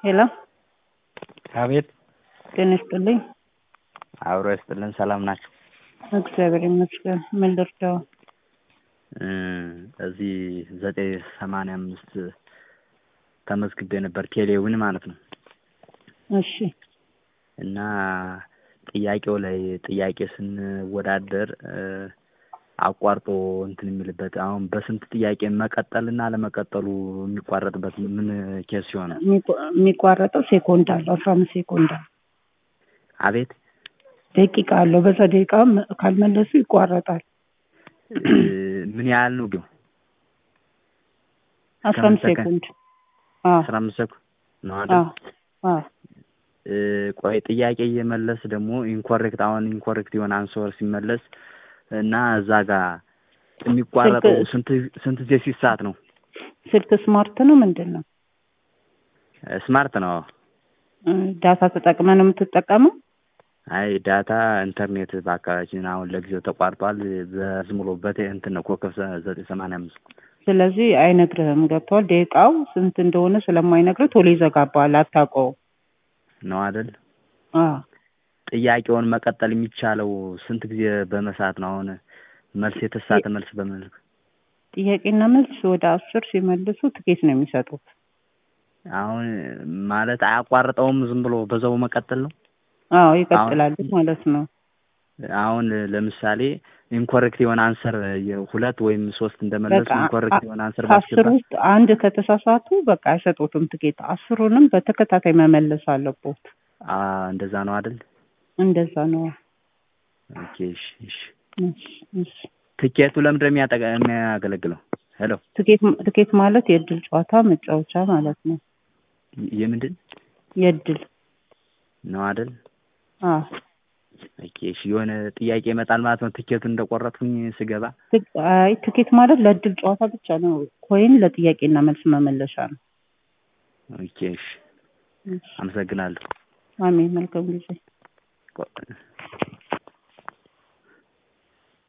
ሄሎ አቤት። ጤና ይስጥልኝ። አብሮ ይስጥልን። ሰላም ናችሁ? እግዚአብሔር ይመስገን። ምን ልርዳው? እዚህ 985 ተመዝግቤ ነበር ቴሌውን ማለት ነው። እሺ። እና ጥያቄው ላይ ጥያቄ ስንወዳደር አቋርጦ እንትን የሚልበት አሁን በስንት ጥያቄ መቀጠልና አለመቀጠሉ የሚቋረጥበት ምን ኬስ ሲሆን ነው? የሚቋረጠው ሴኮንድ አለው 15 ሴኮንድ አለው። አቤት ደቂቃ አለው። በዛ ደቂቃ ካልመለሱ ይቋረጣል። ምን ያህል ነው ግን? 15 ሴኮንድ። 15 ሴኮንድ ነው አይደል? ቆይ ጥያቄ እየመለስ ደግሞ ኢንኮሬክት አሁን ኢንኮሬክት የሆነ አንሰር ሲመለስ እና እዛ ጋር የሚቋረጠው ስንት ጊዜ ሲሳት ነው? ስልክ ስማርት ነው ምንድን ነው? ስማርት ነው። ዳታ ተጠቅመህ ነው የምትጠቀመው? አይ ዳታ ኢንተርኔት በአካባቢያችን አሁን ለጊዜው ተቋርጧል። በዝም ብሎ እንትን ነው ኮከብ 985። ስለዚህ አይነግርህም። ገብቷል። ደቂቃው ስንት እንደሆነ ስለማይነግርህ ቶሎ ይዘጋባል። አታውቀውም ነው አይደል? ጥያቄውን መቀጠል የሚቻለው ስንት ጊዜ በመሳት ነው? አሁን መልስ የተሳተ መልስ በመልስ ጥያቄና መልስ ወደ 10 ሲመልሱ ትኬት ነው የሚሰጡት። አሁን ማለት አያቋርጠውም፣ ዝም ብሎ በዛው መቀጠል ነው። ይቀጥላል ማለት ነው። አሁን ለምሳሌ ኢንኮሬክት የሆነ አንሰር 2 ወይም 3 እንደመለሱ ኢንኮሬክት የሆነ አንሰር ባስገባ ውስጥ አንድ ከተሳሳቱ በቃ አይሰጡትም ትኬት። 10ንም በተከታታይ መመለስ አለበት። እንደዛ ነው አይደል? እንደዛ ነው። ኦኬ እሺ። ትኬቱ ለምንድን ነው የሚያገለግለው? ሄሎ ትኬት ማለት የእድል ጨዋታ መጫወቻ ማለት ነው። የምንድን የእድል ነው አይደል? ኦኬ እሺ። የሆነ ጥያቄ ይመጣል ማለት ነው ትኬቱን እንደቆረጥኩኝ ስገባ? ትኬት ማለት ለእድል ጨዋታ ብቻ ነው። ኮይን ለጥያቄና መልስ መመለሻ ነው። ኦኬ እሺ። አመሰግናለሁ። አሜን። መልካም ጊዜ።